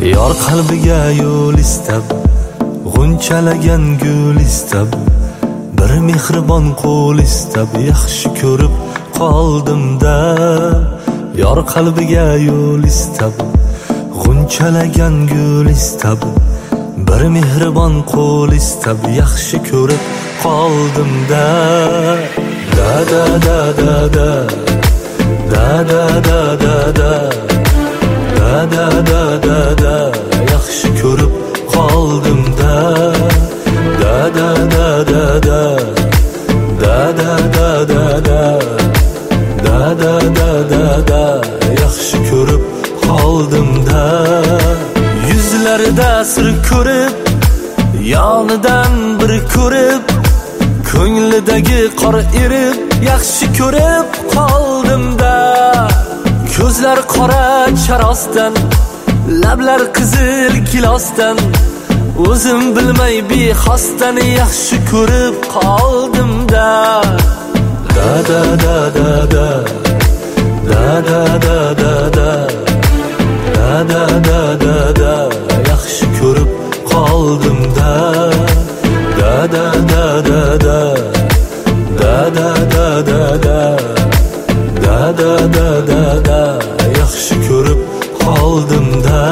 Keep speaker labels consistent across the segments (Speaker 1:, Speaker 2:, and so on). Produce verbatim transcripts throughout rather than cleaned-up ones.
Speaker 1: Yor qalbiga yo'l istab, g'unchalagan gul istab, bir mehribon qo'l istab, yaxshi ko'rib qoldim-da. Yor qalbiga yo'l istab, g'unchalagan gul istab, bir mehribon qo'l istab, yaxshi ko'rib qoldim-da. Da da da da da da da da da da da da da da da yaxshi ko'rib qoldim-da. Da da da da da da da da da da da da da da da yaxshi ko'rib qoldim-da. Yuzlarida sir ko'rib, yonidan bir ko'rib, ko'nglidagi qor erib, yaxshi ko'rib qoldim-da. Ko'zlar qora charosdan, lablar qizil gilosdan, o'zim bilmay bexosdan yaxshi ko'rib qoldim-da. Da da da da da da da da da da da da da da da yaxshi ko'rib qoldim-da. Da da da da da da da da da da da da da da da yaxshi ko'rib qoldim-da.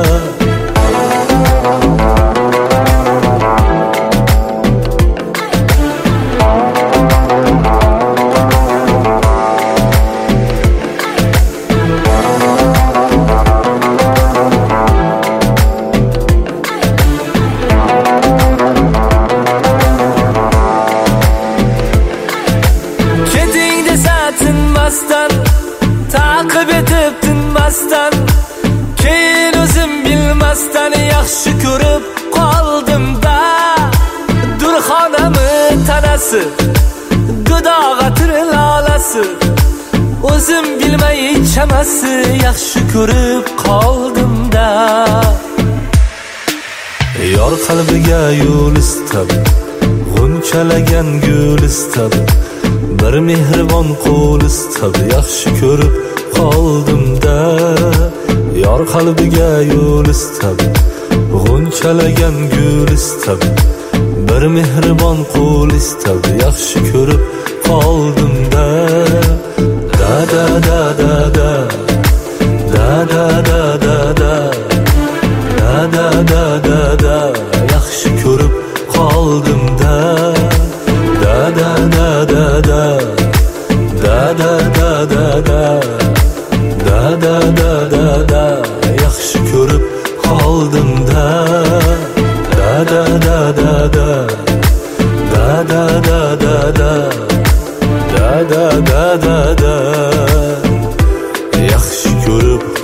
Speaker 1: Tinmasdan, taqib etib tinmasdan, keyin o'zim bilmasdan yaxshi ko'rib qoldim-da. Durxonami tanasi, dudog'atir lolasi, o'zim bilmay chamasi yaxshi ko'rib qoldim-da. Yor qalbiga yo'l istab, g'unchalagan gul istab, bir mehribon qo'l istab, yaxshi ko'rib qoldim-da. Yor qalbiga yo'l istab, g'unchalagan gul istab, bir mehribon qo'l istab, yaxshi ko'rib qoldim-da. Da da da da da da da da da da da da da da da yaxshi ko'rib qoldim-da. Da da da da da da da da da da da da da da da yaxshi ko'rib qoldim-da. Da da da da da da da da da da da da da da da yaxshi ko'rib